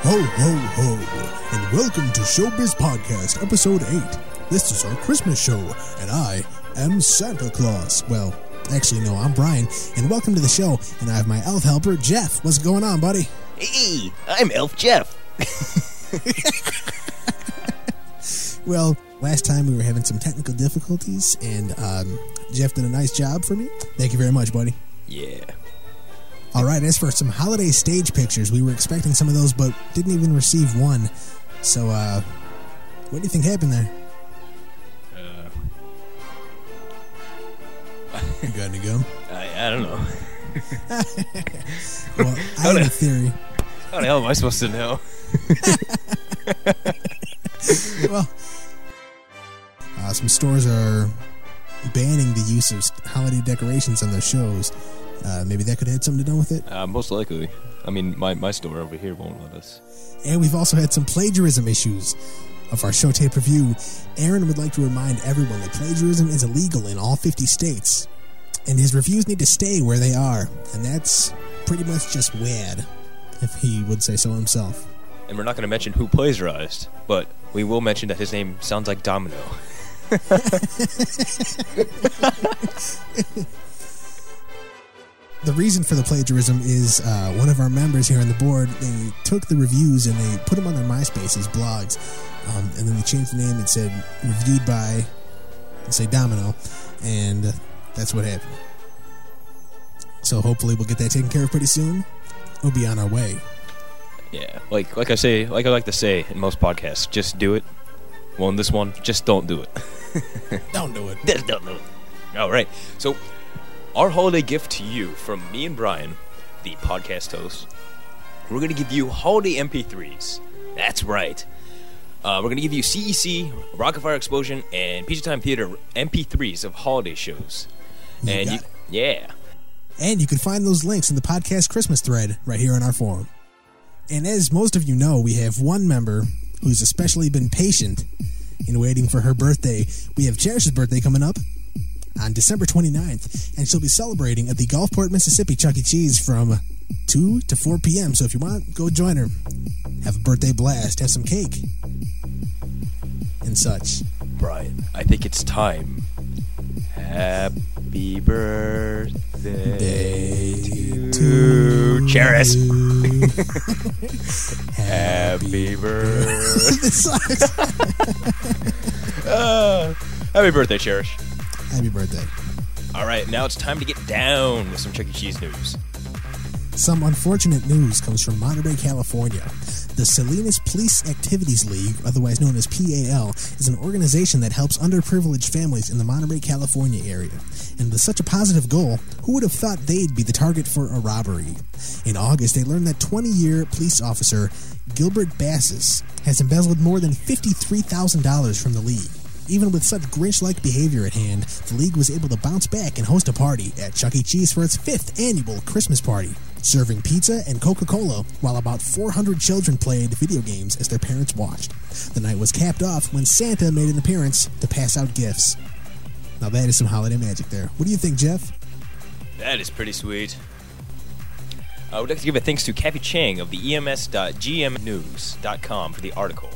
Ho, ho, ho, and welcome to Showbiz Podcast, Episode 8. This is our Christmas show, and I am Santa Claus. Well, actually, no, I'm Brian, and welcome to the show, and I have my elf helper, Jeff. What's going on, buddy? Hey, I'm Elf Jeff. Well, last time we were having some technical difficulties, and Jeff did a nice job for me. Thank you very much, buddy. Yeah. All right, as for some holiday stage pictures, we were expecting some of those, but didn't even receive one. So, what do you think happened there? You got any gum? I don't know. Well, I have a theory. How the hell am I supposed to know? Well, some stores are banning the use of holiday decorations on their shows. Maybe that could have had something to do with it. Most likely. I mean, my store over here won't let us. And we've also had some plagiarism issues of our show tape review. Aaron would like to remind everyone that plagiarism is illegal in all 50 states. And his reviews need to stay where they are. And that's pretty much just weird, if he would say so himself. And we're not going to mention who plagiarized, but we will mention that his name sounds like Domino. The reason for the plagiarism is one of our members here on the board, they took the reviews and they put them on their MySpace as blogs. And then they changed the name and said, reviewed by, let's say, Domino. And that's what happened. So hopefully we'll get that taken care of pretty soon. We'll be on our way. Yeah, like I like to say in most podcasts, just do it. Well, in this one, just don't do it. Don't do it. Just don't do it. All right. So, our holiday gift to you from me and Brian, the podcast host, we're going to give you holiday MP3s. That's right. We're going to give you CEC, Rocket Fire Explosion, and Pizza Time Theater MP3s of holiday shows. Yeah. And you can find those links in the podcast Christmas thread right here on our forum. And as most of you know, we have one member who's especially been patient in waiting for her birthday. We have Cherish's birthday coming up on December 29th, and she'll be celebrating at the Gulfport, Mississippi Chuck E. Cheese from 2 to 4 p.m. So if you want, go join her. Have a birthday blast, have some cake, and such. Brian, I think it's time. Happy birthday to Cheris. Happy birthday. Happy birthday, Cherish. Happy birthday. All right, now it's time to get down with some Chuck E. Cheese news. Some unfortunate news comes from Monterey, California. The Salinas Police Activities League, otherwise known as PAL, is an organization that helps underprivileged families in the Monterey, California area. And with such a positive goal, who would have thought they'd be the target for a robbery? In August, they learned that 20-year police officer Gilbert Bassis has embezzled more than $53,000 from the league. Even with such Grinch-like behavior at hand, the league was able to bounce back and host a party at Chuck E. Cheese for its 5th annual Christmas party, serving pizza and Coca-Cola while about 400 children played video games as their parents watched. The night was capped off when Santa made an appearance to pass out gifts. Now that is some holiday magic there. What do you think, Jeff? That is pretty sweet. I would like to give a thanks to Kathy Chang of the EMS.gmnews.com for the article.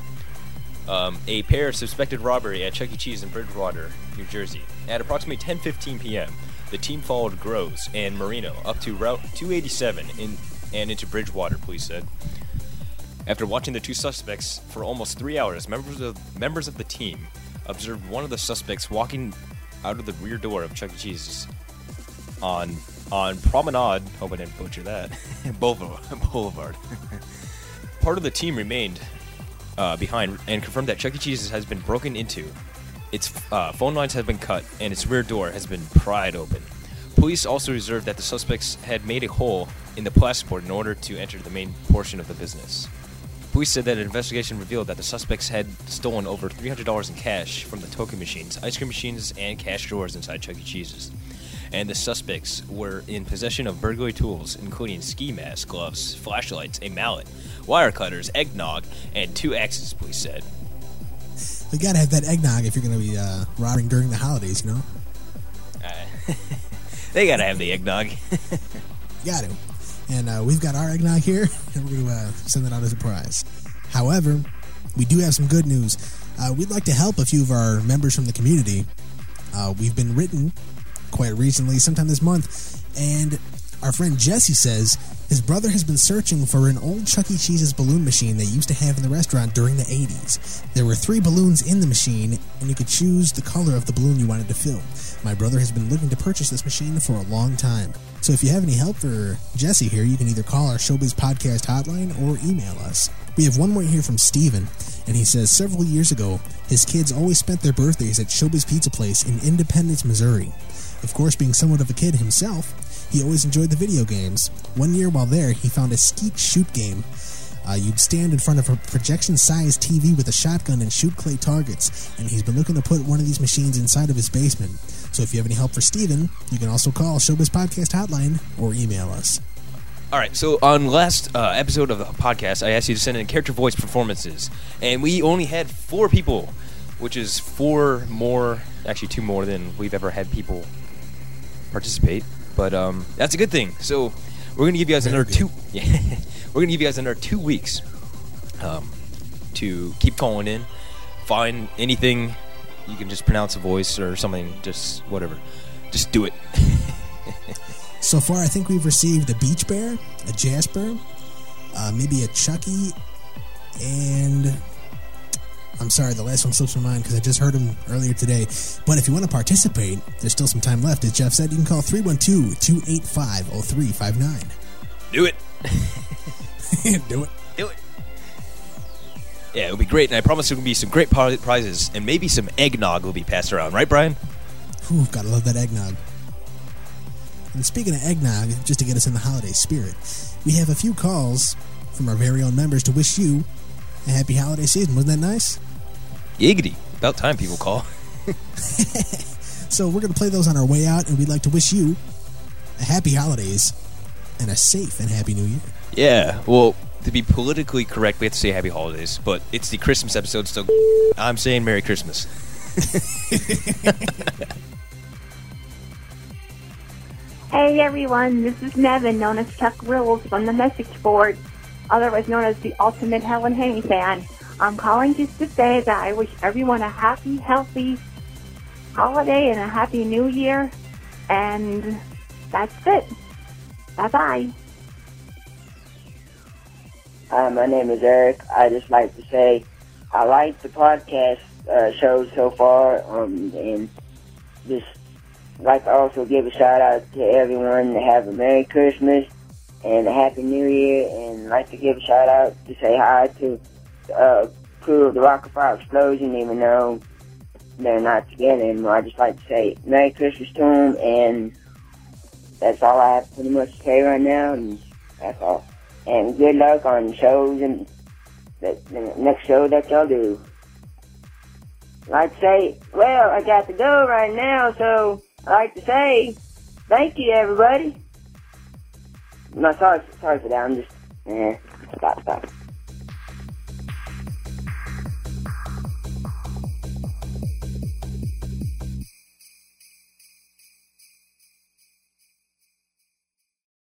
A pair suspected robbery at Chuck E. Cheese in Bridgewater, New Jersey. At approximately 10:15 p.m., the team followed Groves and Marino up to Route 287 and into Bridgewater, police said. After watching the two suspects for almost 3 hours, members of the team observed one of the suspects walking out of the rear door of Chuck E. Cheese on Promenade, hope I didn't butcher that, Boulevard. Part of the team remained behind and confirmed that Chuck E. Cheese has been broken into. Its phone lines have been cut and its rear door has been pried open. Police also observed that the suspects had made a hole in the plasterboard in order to enter the main portion of the business. Police said that an investigation revealed that the suspects had stolen over $300 in cash from the token machines, ice cream machines, and cash drawers inside Chuck E. Cheese's. And the suspects were in possession of burglary tools, including ski masks, gloves, flashlights, a mallet, wire cutters, eggnog, and 2 axes, police said. You gotta have that eggnog if you're gonna be robbing during the holidays, you know? They gotta have the eggnog. Got to. And we've got our eggnog here, and we're going to send that out as a prize. However, we do have some good news. We'd like to help a few of our members from the community. We've been written quite recently, sometime this month, and our friend Jesse says his brother has been searching for an old Chuck E. Cheese's balloon machine they used to have in the restaurant during the 80s. There were 3 balloons in the machine, and you could choose the color of the balloon you wanted to fill. My brother has been looking to purchase this machine for a long time. So if you have any help for Jesse here, you can either call our Showbiz Podcast hotline or email us. We have one more here from Steven, and he says several years ago, his kids always spent their birthdays at Showbiz Pizza Place in Independence, Missouri. Of course, being somewhat of a kid himself, he always enjoyed the video games. One year while there, he found a skeet shoot game. You'd stand in front of a projection-sized TV with a shotgun and shoot clay targets, and he's been looking to put one of these machines inside of his basement. So if you have any help for Steven, you can also call Showbiz Podcast hotline or email us. All right, so on last episode of the podcast, I asked you to send in character voice performances, and we only had 4 people, which is 4 more, actually 2 more than we've ever had people participate. But that's a good thing. So we're gonna give you guys another 2. Yeah, we're gonna give you guys another 2 weeks to keep calling in. Find anything you can just pronounce a voice or something, just whatever. Just do it. So far, I think we've received a Beach Bear, a Jasper, maybe a Chucky, and I'm sorry, the last one slips my mind because I just heard him earlier today. But if you want to participate, there's still some time left. As Jeff said, you can call 312-285-0359. Do it. Do it. Do it. Yeah, it'll be great, and I promise there will be some great prizes, and maybe some eggnog will be passed around. Right, Brian? Ooh, gotta love that eggnog. And speaking of eggnog, just to get us in the holiday spirit, we have a few calls from our very own members to wish you a happy holiday season. Wasn't that nice? Giggity. About time people call. So we're going to play those on our way out, and we'd like to wish you a happy holidays and a safe and happy new year. Yeah, well, to be politically correct, we have to say happy holidays, but it's the Christmas episode, so I'm saying Merry Christmas. Hey everyone, this is Nevin, known as Chuck Rules from the message board, otherwise known as the Ultimate Helen Haney fan. I'm calling just to say that I wish everyone a happy, healthy holiday and a happy new year, and that's it. Bye-bye. Hi, my name is Eric. I just like to say I like the podcast shows so far, and just like to also give a shout out to everyone to have a Merry Christmas and a Happy New Year, and like to give a shout out to say hi to the crew of the Rockefeller Explosion, even though they're not together anymore. I just like to say Merry Christmas to them, and that's all I have pretty much to say right now, and that's all. And good luck on the shows and the next show that y'all do. I'd like to say, well, I got to go right now, so I'd like to say thank you, everybody. No, sorry for that. I'm just, stop.